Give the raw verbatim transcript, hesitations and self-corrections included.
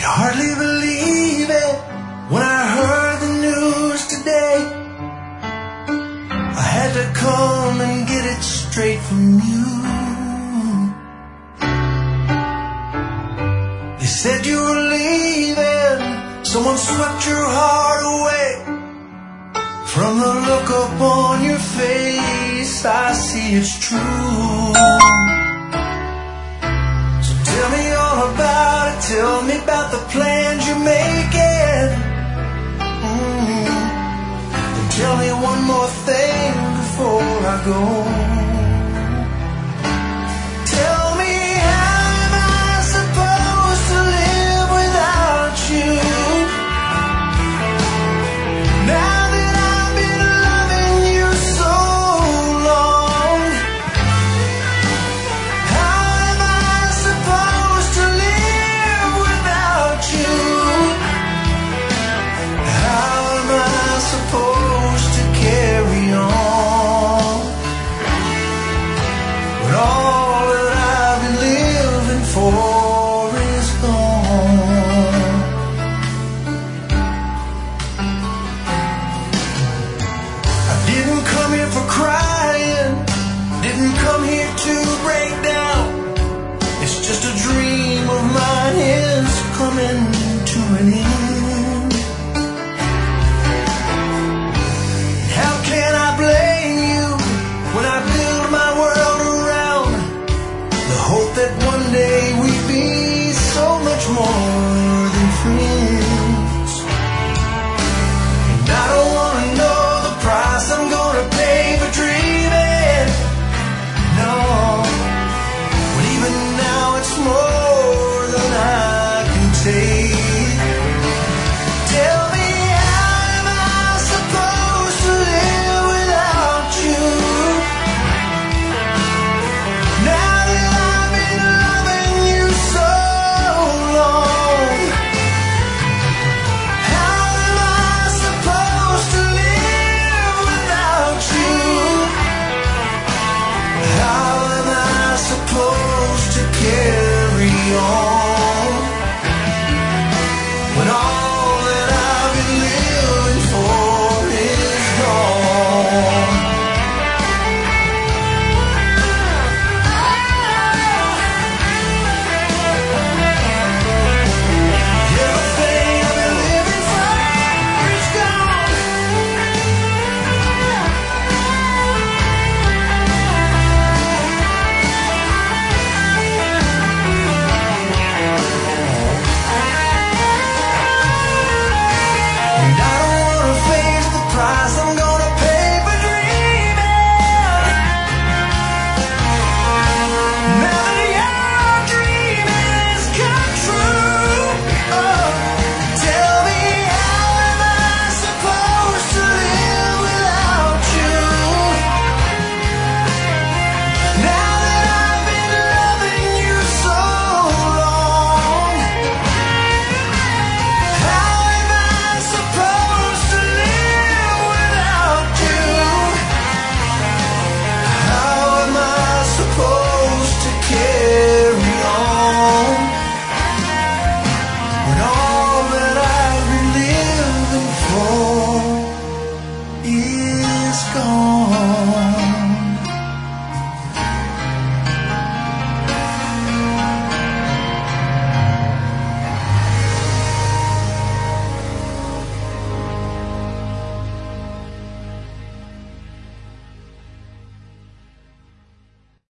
hardly believe it when I heard the news today. I had to come and get it straight from you. They said you were leaving, someone swept your heart away. From the look up on your face, I see it's true. So tell me all about it, tell me about the plans you're making. Mm. And tell me one more thing before I go. Tell me, how am I supposed to live without you? Now that I've been loving you so long, how am I supposed to live without you? How am I supposed to carry on when all that I've been living for is gone? I didn't come here for crying, didn't come here to break down. It's just a dream of mine is coming to an end. How can I blame you when I build my world around the hope that one day we'd be so much more than friends? And I don't wanna know the price I'm gonna pay for dreaming. No, but even now it's more than I can take. Tell me, how am I supposed to live without you? Now that I've been loving you so long, how am I supposed to live without you? How am I supposed to carry on when all that I've been living for is gone? Everything I've been living for is gone. And I don't wanna face the price I'm gonna pay for dreaming. Now that your dream has come true, oh, tell me, how am I supposed to live without you? Now that I've been loving you so long, how am I supposed to live without you? How am I supposed to carry on when all that I've been living for is gone?